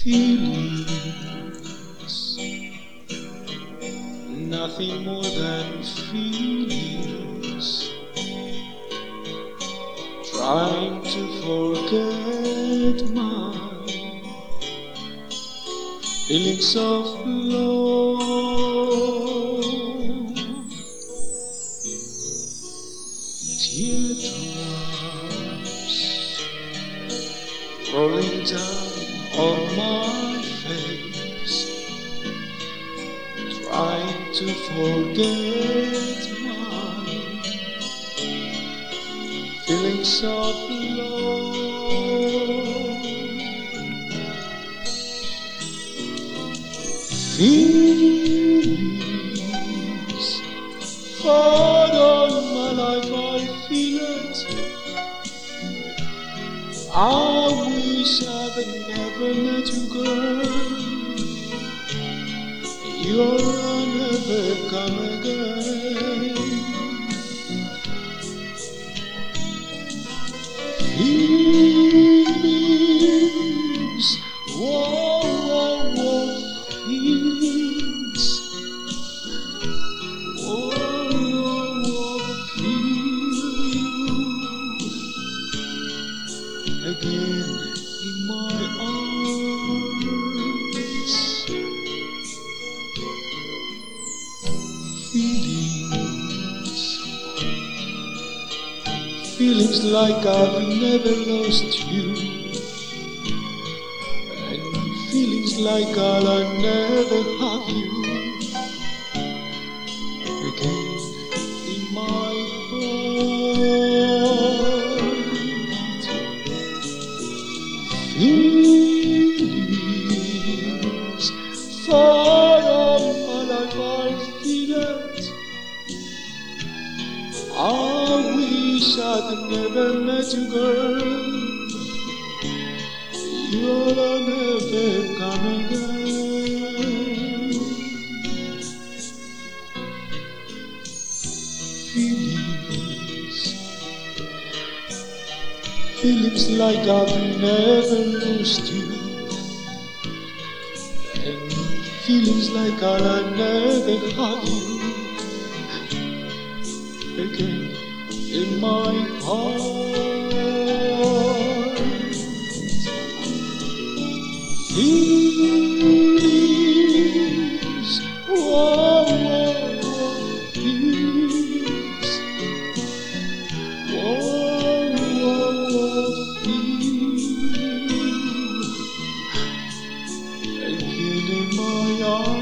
Feelings, nothing more than feelings, trying to forget my feelings of love. Teardrops rolling down on my face, trying to forget my feelings of love. Feelings, for all my life I feel it. I wish I'd never met you, girl. You'll never come again. Feelings, whoa, whoa, whoa, feelings, whoa, whoa, whoa, feel you again in my arms. Feelings, feelings like I've never lost you, and feelings like I'll never have you again in my heart. Feelings, for all my life I feel it. I wish I'd never met you, girl. You'll never come again. Feelings, feelings like I've never lost you, and feelings like I'll never have you again in my heart. Feelings, whoa, whoa, whoa, feelings, whoa, whoa, whoa, feel again in my heart.